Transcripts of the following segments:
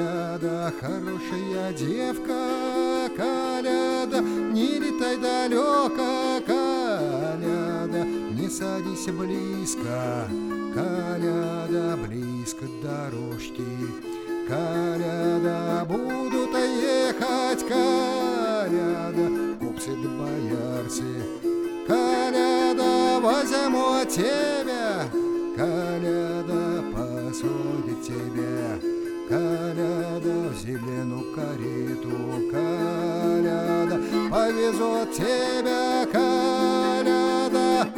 Коляда, хорошая девка, коляда, не летай далеко, коляда, не садись близко, коляда, близко к дорожке, коляда, будут ехать, коляда, купцы да боярцы, коляда, возьмут тебя, коляда, посадит тебя, коляда, в зеленую карету, коляда, повезут тебя, коляда,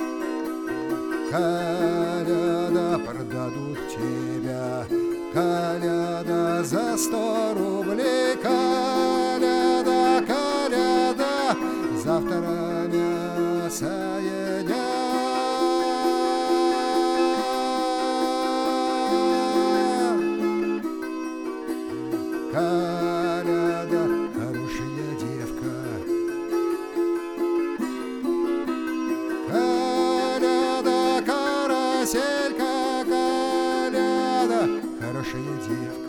коляда, продадут тебя, коляда, за 100 рублей, коляда, коляда, завтра мясо едят. Коляда, хорошая девка, коляда, караселька, коляда, хорошая девка.